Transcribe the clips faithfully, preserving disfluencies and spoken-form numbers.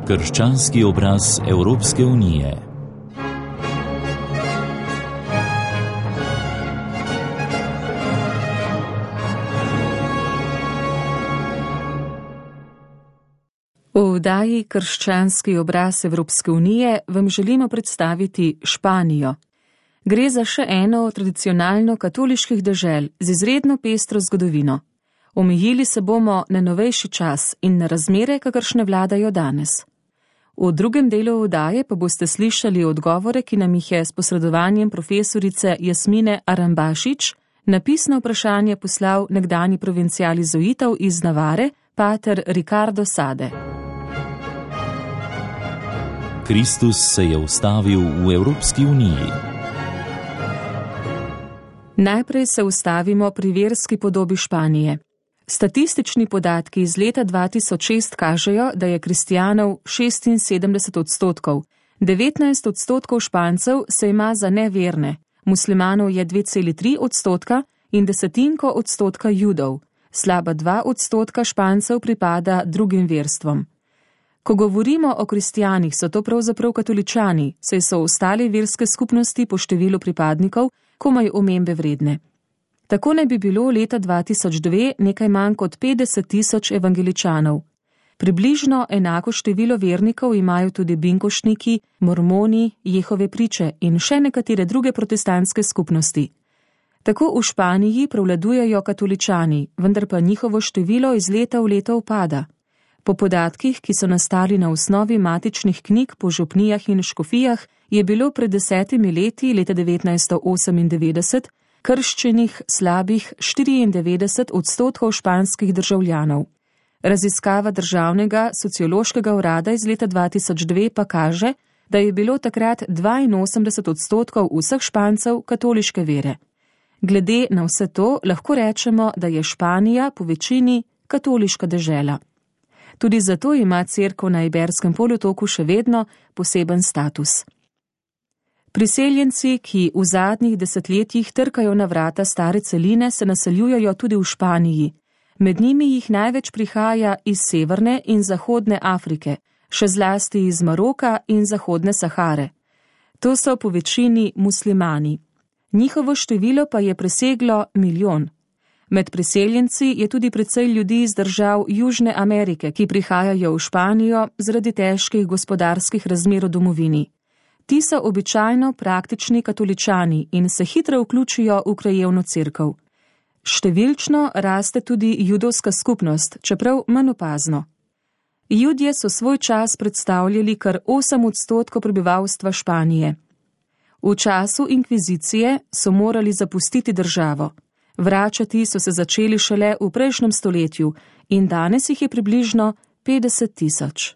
Krščanski obraz Evropske unije. V oddaji Krščanski obraz Evropske unije vam želimo predstaviti Španijo. Gre za še eno od tradicionalno katoliških dežel z izredno pestro zgodovino. Omejili se bomo na novejši čas in na razmere, kakršne vladajo danes. V drugem delu oddaje pa boste slišali odgovore, ki nam jih je s posredovanjem profesorice Jasmine Arambašič na pisno vprašanje poslal nekdanji provincial jezuitov iz Navare, pater Ricardo Sade. Kristus se je ustavil v Evropski uniji. Najprej se ustavimo pri verski podobi Španije. Statistični podatki iz leta dva tisoč šest kažejo, da je kristjanov šestinsedemdeset odstotkov, devetnajst odstotkov Špancev se ima za neverne, muslimanov je dve celi tri odstotka in desetinko odstotka Judov, slaba dva odstotka Špancev pripada drugim verstvom. Ko govorimo o kristjanih, so to pravzaprav katoličani, saj so ostale verske skupnosti po številu pripadnikov komaj omembe vredne. Tako naj bi bilo leta dva tisoč dve nekaj manj kot petdeset tisoč evangeličanov. Približno enako število vernikov imajo tudi binkošniki, mormoni, Jehove priče in še nekatere druge protestantske skupnosti. Tako v Španiji prevladujejo katoličani, vendar pa njihovo število iz leta v leto upada. Po podatkih, ki so nastali na osnovi matičnih knjig po župnijah in škofijah, je bilo pred desetimi leti, leta devetnajststo osemindevetdeset, krščenih slabih štiriindevetdeset odstotkov španskih državljanov. Raziskava Državnega sociološkega urada iz leta dva tisoč dve pa kaže, da je bilo takrat dvainosemdeset odstotkov vseh Špancev katoliške vere. Glede na vse to lahko rečemo, da je Španija po večini katoliška dežela. Tudi zato ima cerkev na Iberskem polotoku še vedno poseben status. Priseljenci, ki v zadnjih desetletjih trkajo na vrata stare celine, se naseljujejo tudi v Španiji. Med njimi jih največ prihaja iz severne in zahodne Afrike, še zlasti iz Maroka in zahodne Sahare. To so po večini muslimani. Njihovo število pa je preseglo milijon. Med priseljenci je tudi precej ljudi iz držav Južne Amerike, ki prihajajo v Španijo zaradi težkih gospodarskih razmer v domovini. Ti so običajno praktični katoličani in se hitro vključijo v krajevno cerkev. Številčno raste tudi judovska skupnost, čeprav manj opazno. Judje so svoj čas predstavljali kar osem odstotkov prebivalstva Španije. V času inkvizicije so morali zapustiti državo. Vračati so se začeli šele v prejšnjem stoletju in danes jih je približno petdeset tisoč.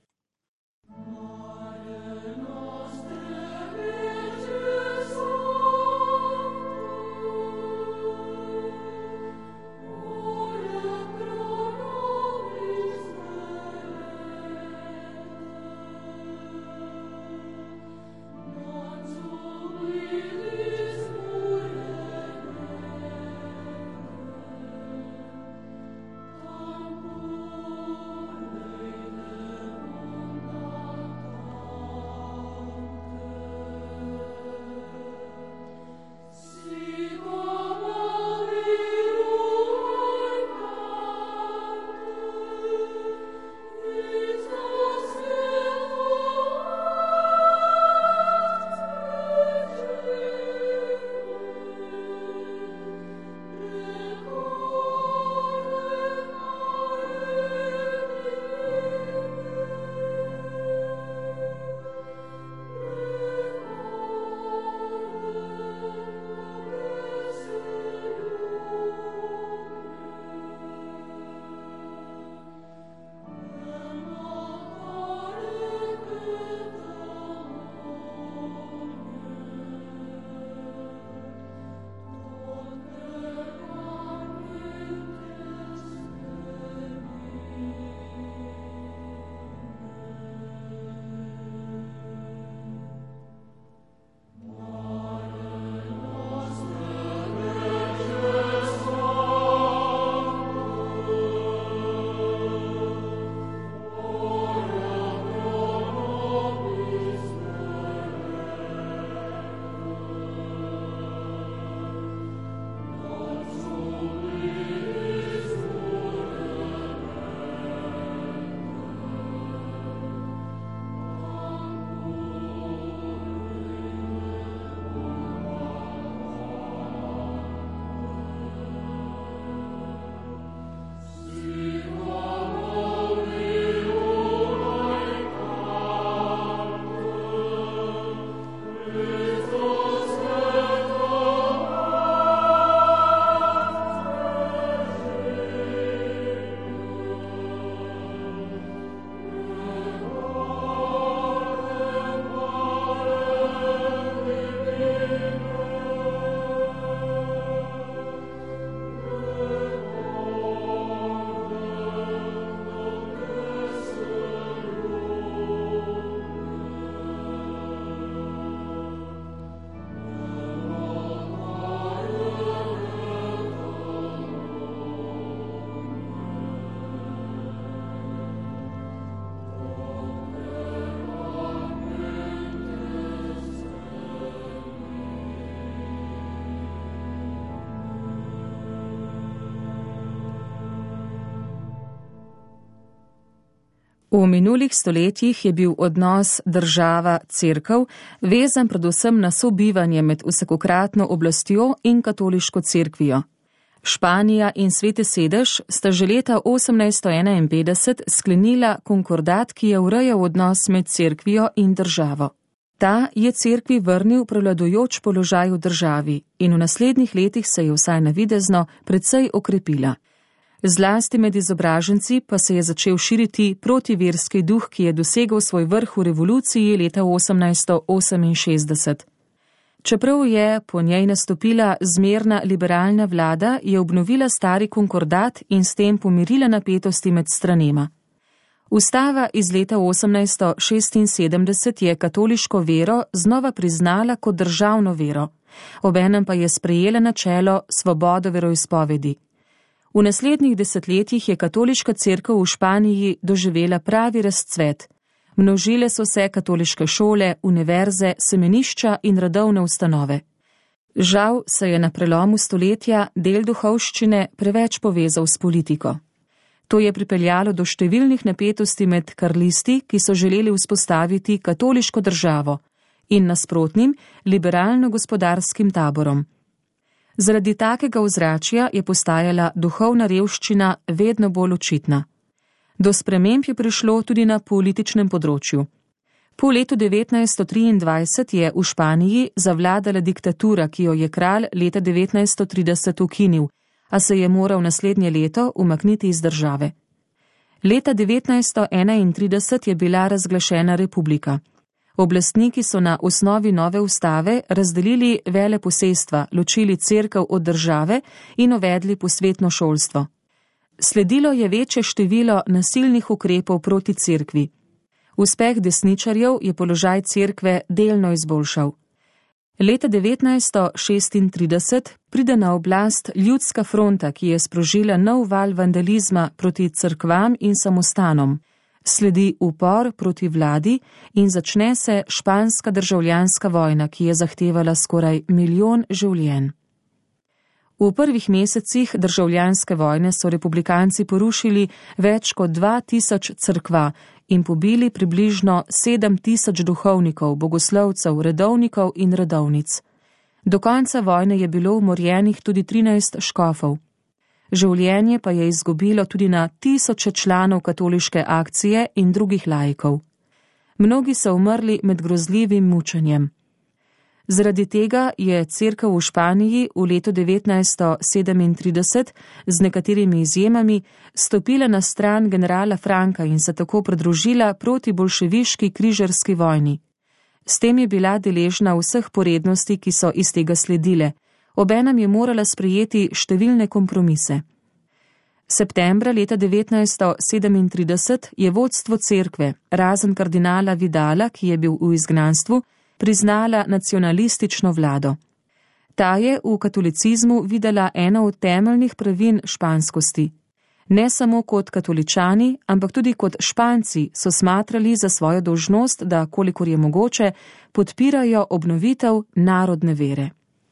V minulih stoletjih je bil odnos država-cerkev vezan predvsem na sobivanje med vsakokratno oblastjo in katoliško cerkvijo. Španija in Sveti sedež sta že leta osemnajststo enainpetdeset sklenila konkordat, ki je urejal odnos med cerkvijo in državo. Ta je cerkvi vrnil prevladujoč položaj v državi in v naslednjih letih se je vsaj navidezno precej okrepila. Zlasti med izobraženci pa se je začel širiti protiverski duh, ki je dosegel svoj vrh v revoluciji leta osemnajststo oseminšestdeset. Čeprav je po njej nastopila zmerna liberalna vlada, je obnovila stari konkordat in s tem pomirila napetosti med stranema. Ustava iz leta osemnajststo šestinsedemdeset je katoliško vero znova priznala kot državno vero, obenem pa je sprejela načelo svobodo veroizpovedi. V naslednjih desetletjih je katoliška cerkev v Španiji doživela pravi razcvet. Množile so se katoliške šole, univerze, semenišča in radovne ustanove. Žal se je na prelomu stoletja del duhovščine preveč povezal s politiko. To je pripeljalo do številnih napetosti med karlisti, ki so želeli vzpostaviti katoliško državo, in nasprotnim liberalno-gospodarskim taborom. Zaradi takega ozračja je postajala duhovna revščina vedno bolj očitna. Do sprememb je prišlo tudi na političnem področju. Po letu devetnajststo triindvajset je v Španiji zavladala diktatura, ki jo je kralj leta devetnajststo trideset ukinil, a se je moral naslednje leto umakniti iz države. Leta devetnajststo enaintrideset je bila razglašena republika. Oblastniki so na osnovi nove ustave razdelili veleposestva, ločili cerkev od države in uvedli posvetno šolstvo. Sledilo je večje število nasilnih ukrepov proti cerkvi. Uspeh desničarjev je položaj cerkve delno izboljšal. Leta devetnajststo šestintrideset pride na oblast Ljudska fronta, ki je sprožila nov val vandalizma proti cerkvam in samostanom. Sledi upor proti vladi in začne se španska državljanska vojna, ki je zahtevala skoraj milijon življenj. V prvih mesecih državljanske vojne so republikanci porušili več kot dva tisoč cerkva in pobili približno sedem tisoč duhovnikov, bogoslovcev, redovnikov in redovnic. Do konca vojne je bilo umorjenih tudi trinajst škofov. Življenje pa je izgubilo tudi na tisoče članov katoliške akcije in drugih laikov. Mnogi so umrli med grozljivim mučenjem. Zaradi tega je cerkev v Španiji v letu devetnajststo sedemintrideset z nekaterimi izjemami stopila na stran generala Franka in se tako pridružila proti bolševiški križarski vojni. S tem je bila deležna vseh porednosti, ki so iz tega sledile, obenem je morala sprejeti številne kompromise. Septembra leta devetnajststo sedemintrideset je vodstvo cerkve, razen kardinala Vidala, ki je bil v izgnanstvu, priznala nacionalistično vlado. Ta je v katolicizmu videla eno od temeljnih pravin španskosti. Ne samo kot katoličani, ampak tudi kot Španci so smatrali za svojo dolžnost, da, kolikor je mogoče, podpirajo obnovitev narodne vere.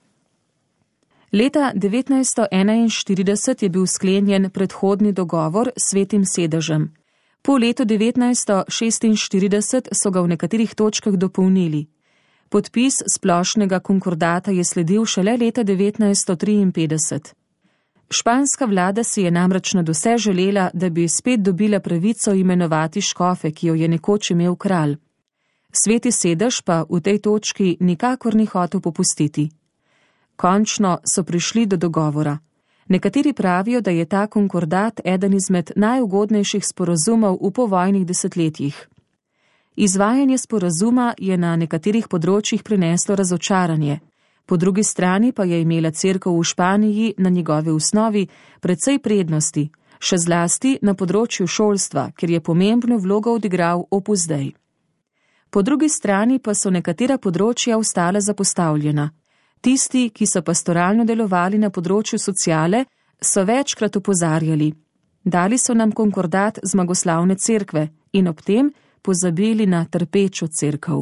Leta devetnajststo enainštirideset je bil sklenjen predhodni dogovor s Svetim sedežem. Po letu devetnajststo šestinštirideset so ga v nekaterih točkah dopolnili. Podpis splošnega konkordata je sledil šele leta devetnajststo triinpetdeset. Španska vlada si je namreč nadvse želela, da bi spet dobila pravico imenovati škofe, ki jo je nekoč imel kralj. Sveti sedež pa v tej točki nikakor ni hotel popustiti. Končno so prišli do dogovora. Nekateri pravijo, da je ta konkordat eden izmed najugodnejših sporazumov v povojnih desetletjih. Izvajanje sporazuma je na nekaterih področjih prineslo razočaranje, po drugi strani pa je imela cerkev v Španiji na njegovi osnovi precej prednosti, še zlasti na področju šolstva, kjer je pomembno vlogo odigral Opus Dei. Po drugi strani pa so nekatera področja ostala zapostavljena. Tisti, ki so pastoralno delovali na področju sociale, so večkrat opozarjali. Dali so nam konkordat zmagoslavne cerkve in ob tem pozabili na trpečo cerkev.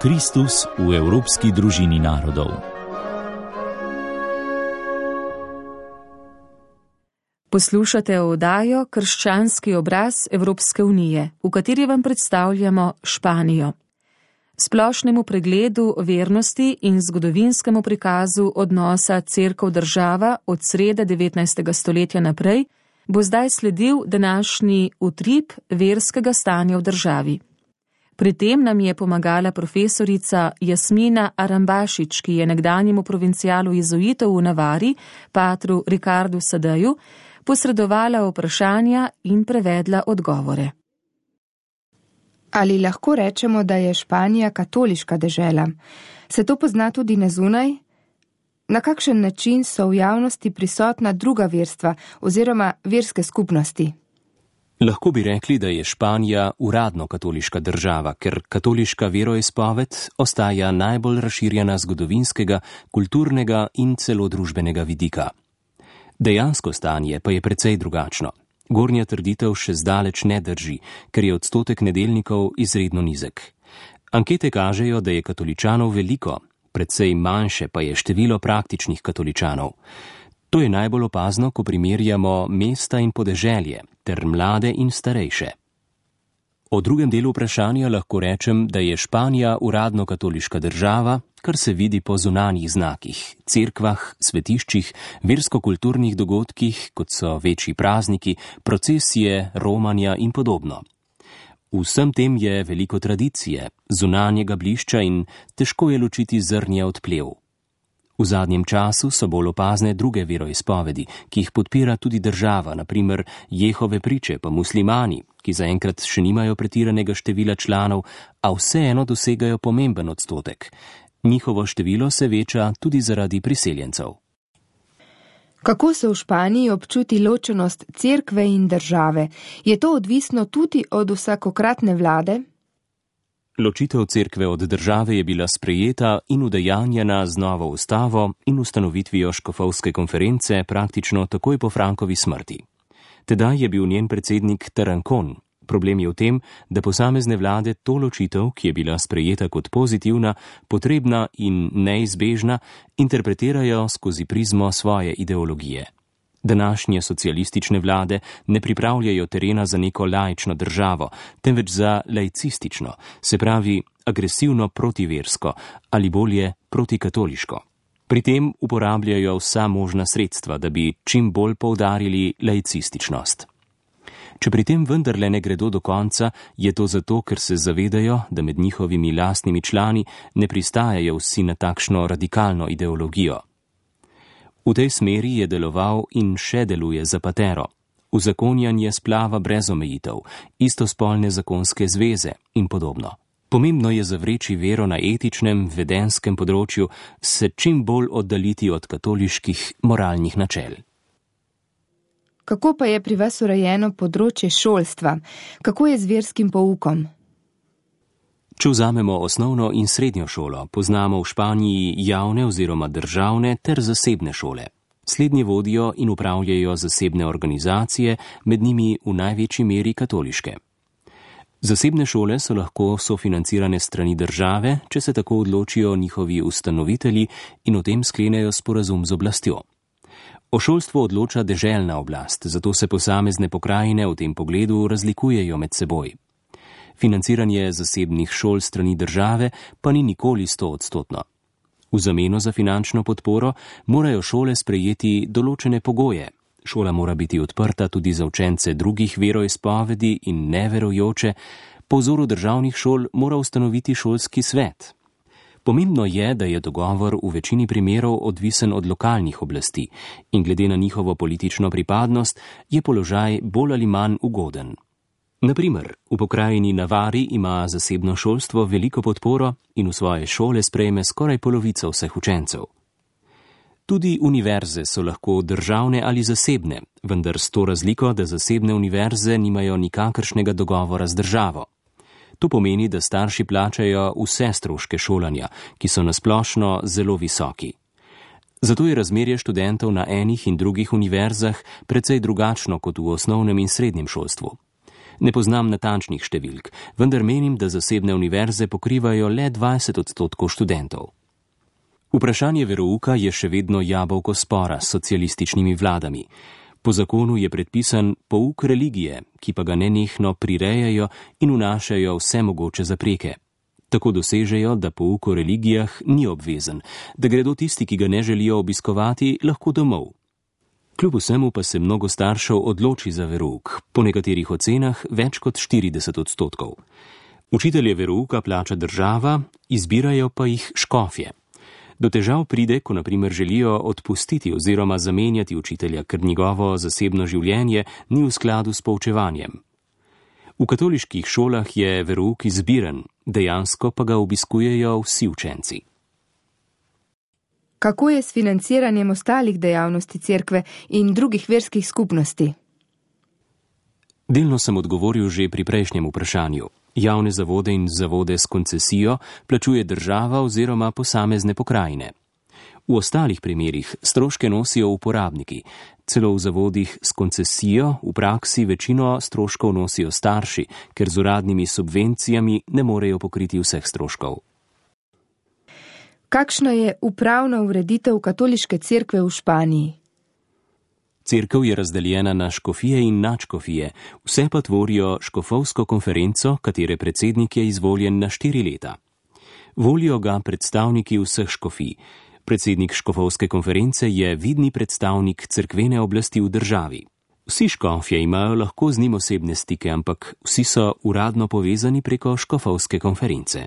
Kristus v evropski družini narodov. Poslušate oddajo Krščanski obraz Evropske unije, v kateri vam predstavljamo Španijo. Splošnemu pregledu vernosti in zgodovinskemu prikazu odnosa cerkev-država od srede devetnajstega stoletja naprej bo zdaj sledil današnji utrip verskega stanja v državi. Pri tem nam je pomagala profesorica Jasmina Arambašič, ki je nekdanjemu provincialu jezuitov v Navari, patru Ricardu Sadeju, posredovala vprašanja in prevedla odgovore. Ali lahko rečemo, da je Španija katoliška dežela? Se to pozna tudi na zunaj? Na kakšen način so v javnosti prisotna druga verstva oziroma verske skupnosti? Lahko bi rekli, da je Španija uradno katoliška država, ker katoliška veroizpoved ostaja najbolj razširjena zgodovinskega, kulturnega in celo družbenega vidika. Dejansko stanje pa je precej drugačno. Gornja trditev še zdaleč ne drži, ker je odstotek nedeljnikov izredno nizek. Ankete kažejo, da je katoličanov veliko, precej manjše pa je število praktičnih katoličanov. To je najbolj opazno, ko primerjamo mesta in podeželje, ter mlade in starejše. O drugem delu vprašanja lahko rečem, da je Španija uradno katoliška država, kar se vidi po zunanjih znakih, cerkvah, svetiščih, versko-kulturnih dogodkih, kot so večji prazniki, procesije, romanja in podobno. V vsem tem je veliko tradicije, zunanjega blišča in težko je ločiti zrnje od plev. V zadnjem času so bolj opazne druge veroizpovedi, ki jih podpira tudi država, na primer Jehove priče pa muslimani, ki zaenkrat še nimajo pretiranega števila članov, a vseeno dosegajo pomemben odstotek. Njihovo število se veča tudi zaradi priseljencev. Kako se v Španiji občuti ločenost cerkve in države? Je to odvisno tudi od vsakokratne vlade? Ločitev cerkve od države je bila sprejeta in udejanjena z novo ustavo in ustanovitvijo škofovske konference praktično takoj po Frankovi smrti. Tedaj je bil njen predsednik Tarancón. Problem je v tem, da posamezne vlade to ločitev, ki je bila sprejeta kot pozitivna, potrebna in neizbežna, interpretirajo skozi prizmo svoje ideologije. Današnje socialistične vlade ne pripravljajo terena za neko laično državo, temveč za laicistično, se pravi agresivno protiversko ali bolje protikatoliško. Pri tem uporabljajo vsa možna sredstva, da bi čim bolj poudarili laicističnost. Če pri tem vendarle ne gredo do konca, je to zato, ker se zavedajo, da med njihovimi lastnimi člani ne pristajajo vsi na takšno radikalno ideologijo. V tej smeri je deloval in še deluje Zapatero. Uzakonjanje splava brez omejitev, istospolne zakonske zveze in podobno. Pomembno je zavreči vero na etičnem, vedenskem področju, se čim bolj oddaljiti od katoliških moralnih načel. Kako pa je pri vas urejeno področje šolstva? Kako je z verskim poukom? Če vzamemo osnovno in srednjo šolo, poznamo v Španiji javne oziroma državne ter zasebne šole. Slednje vodijo in upravljajo zasebne organizacije, med njimi v največji meri katoliške. Zasebne šole so lahko sofinancirane strani države, če se tako odločijo njihovi ustanovitelji in o tem sklenejo sporazum z oblastjo. O šolstvu odloča deželna oblast, zato se posamezne pokrajine v tem pogledu razlikujejo med seboj. Financiranje zasebnih šol strani države pa ni nikoli stoodstotno. V zameno za finančno podporo morajo šole sprejeti določene pogoje. Šola mora biti odprta tudi za učence drugih veroizpovedi in neverujoče. Po vzoru državnih šol mora ustanoviti šolski svet. Pomembno je, da je dogovor v večini primerov odvisen od lokalnih oblasti in glede na njihovo politično pripadnost je položaj bolj ali manj ugoden. Naprimer, v pokrajini Navari ima zasebno šolstvo veliko podporo in v svoje šole sprejme skoraj polovico vseh učencev. Tudi univerze so lahko državne ali zasebne, vendar s to razliko, da zasebne univerze nimajo nikakršnega dogovora z državo. To pomeni, da starši plačajo vse stroške šolanja, ki so nasplošno zelo visoki. Zato je razmerje študentov na enih in drugih univerzah precej drugačno kot v osnovnem in srednjem šolstvu. Ne poznam natančnih številk, vendar menim, da zasebne univerze pokrivajo le dvajset odstotkov študentov. Vprašanje verouka je še vedno jabolko spora s socialističnimi vladami. Po zakonu je predpisan pouk religije, ki pa ga nenehno prirejajo in vnašajo vse mogoče zapreke. Tako dosežejo, da pouk o religijah ni obvezen, da gredo tisti, ki ga ne želijo obiskovati, lahko domov. Kljub vsemu pa se mnogo staršev odloči za verouk, po nekaterih ocenah več kot štirideset odstotkov. Učitelje verouka plača država, izbirajo pa jih škofje. Do težav pride, ko na primer želijo odpustiti oziroma zamenjati učitelja, ker njegovo zasebno življenje ni v skladu s poučevanjem. V katoliških šolah je verouk izbiren, dejansko pa ga obiskujejo vsi učenci. Kako je s financiranjem ostalih dejavnosti cerkve in drugih verskih skupnosti? Delno sem odgovoril že pri prejšnjem vprašanju. Javne zavode in zavode s koncesijo plačuje država oziroma posamezne pokrajine. V ostalih primerih stroške nosijo uporabniki. Celo v zavodih s koncesijo v praksi večino stroškov nosijo starši, ker z uradnimi subvencijami ne morejo pokriti vseh stroškov. Kakšna je upravna ureditev katoliške cerkve v Španiji? Cerkev je razdeljena na škofije in nadškofije, vse pa tvorijo škofovsko konferenco, katere predsednik je izvoljen na štiri leta. Volijo ga predstavniki vseh škofij. Predsednik škofovske konference je vidni predstavnik cerkvene oblasti v državi. Vsi škofje imajo lahko z njim osebne stike, ampak vsi so uradno povezani preko škofovske konference.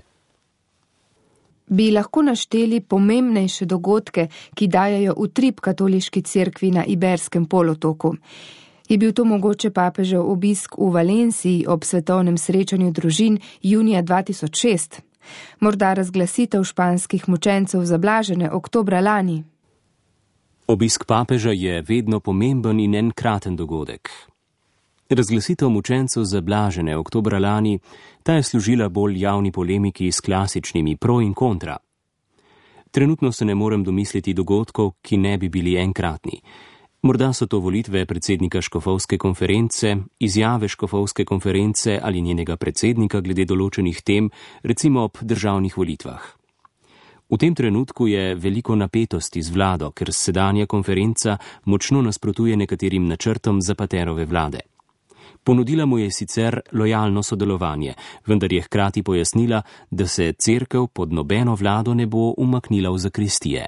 Bi lahko našteli pomembnejše dogodke, ki dajejo utrip katoliški cerkvi na Iberskem polotoku? Je bil to mogoče papežev obisk v Valenciji ob svetovnem srečanju družin junija dva tisoč šest? Morda razglasitev španskih mučencev za blažene oktobra lani? Obisk papeža je vedno pomemben in enkraten dogodek. Razglasitev mučencev za blažene oktobra lani, ta je služila bolj javni polemiki s klasičnimi pro in kontra. Trenutno se ne morem domisliti dogodkov, ki ne bi bili enkratni. Morda so to volitve predsednika škofovske konference, izjave škofovske konference ali njenega predsednika glede določenih tem, recimo ob državnih volitvah. V tem trenutku je veliko napetosti z vlado, ker sedanja konferenca močno nasprotuje nekaterim načrtom Zapaterove vlade. Ponudila mu je sicer lojalno sodelovanje, vendar je hkrati pojasnila, da se cerkev pod nobeno vlado ne bo umaknila v zakristije.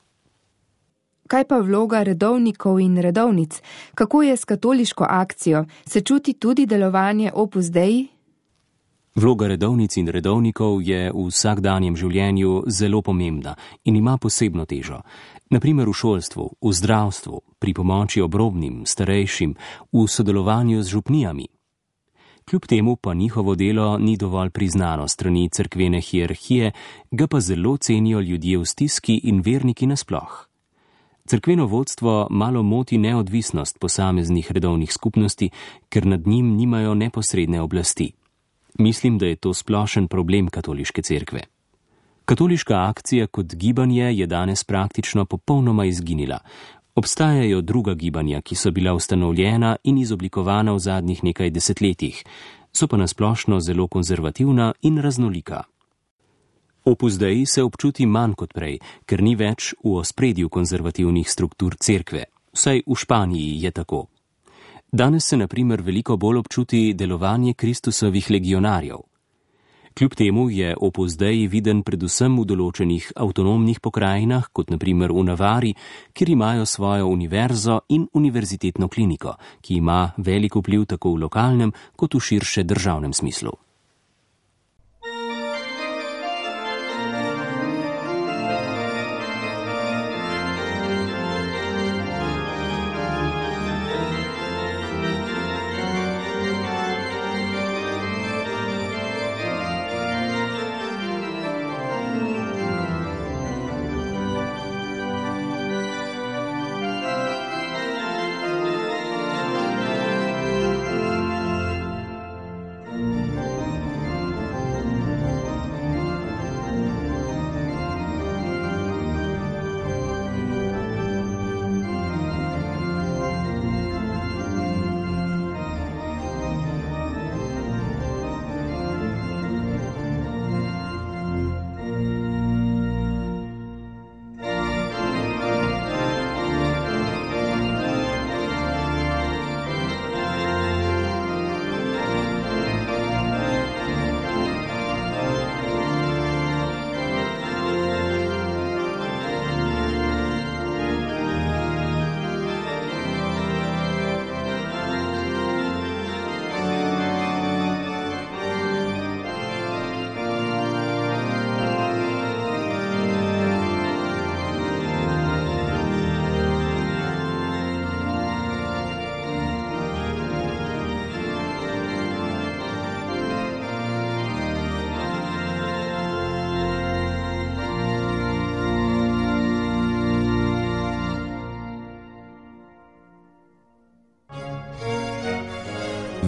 Kaj pa vloga redovnikov in redovnic? Kako je s katoliško akcijo? Se čuti tudi delovanje Opus Dei? Vloga redovnic in redovnikov je v vsakdanjem življenju zelo pomembna in ima posebno težo. Naprimer v šolstvu, v zdravstvu, pri pomoči obrobnim, starejšim, v sodelovanju z župnijami. Kljub temu pa njihovo delo ni dovolj priznano strani cerkvene hierarhije, ga pa zelo cenijo ljudje v stiski in verniki nasploh. Cerkveno vodstvo malo moti neodvisnost posameznih redovnih skupnosti, ker nad njim nimajo neposredne oblasti. Mislim, da je to splošen problem katoliške cerkve. Katoliška akcija kot gibanje je danes praktično popolnoma izginila. Obstajajo druga gibanja, ki so bila ustanovljena in izoblikovana v zadnjih nekaj desetletjih, so pa nasplošno zelo konzervativna in raznolika. Opus Dei se občuti manj kot prej, ker ni več v ospredju konzervativnih struktur cerkve. Vsaj v Španiji je tako. Danes se na primer veliko bolj občuti delovanje Kristusovih legionarjev. Kljub temu je Opus Dei viden predvsem v določenih avtonomnih pokrajinah, kot na primer v Navari, kjer imajo svojo univerzo in univerzitetno kliniko, ki ima velik vpliv tako v lokalnem kot v širše državnem smislu.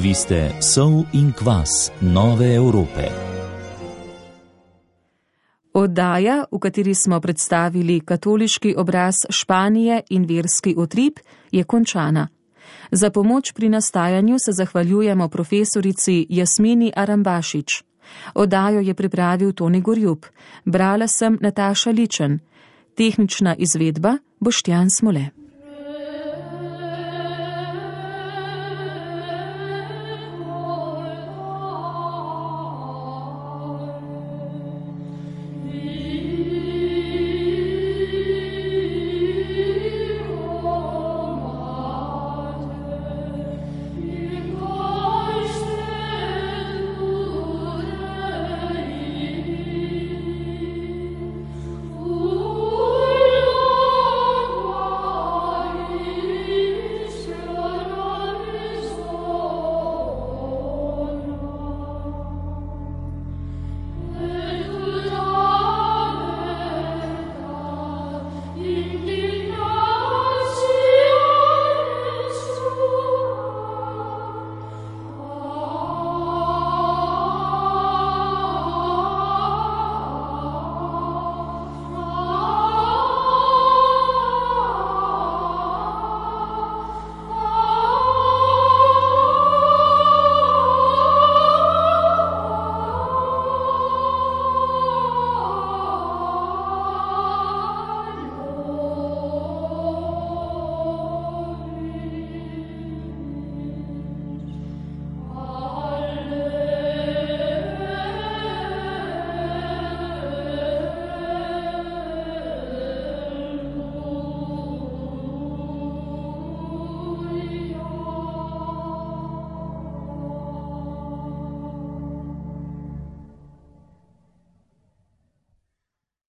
Vi ste sol in kvas nove Evrope. Oddaja, v kateri smo predstavili katoliški obraz Španije in verski utrip, je končana. Za pomoč pri nastajanju se zahvaljujemo profesorici Jasmini Arambašič. Oddajo je pripravil Toni Gorjup, brala sem Nataša Ličen, tehnična izvedba Boštjan Smole.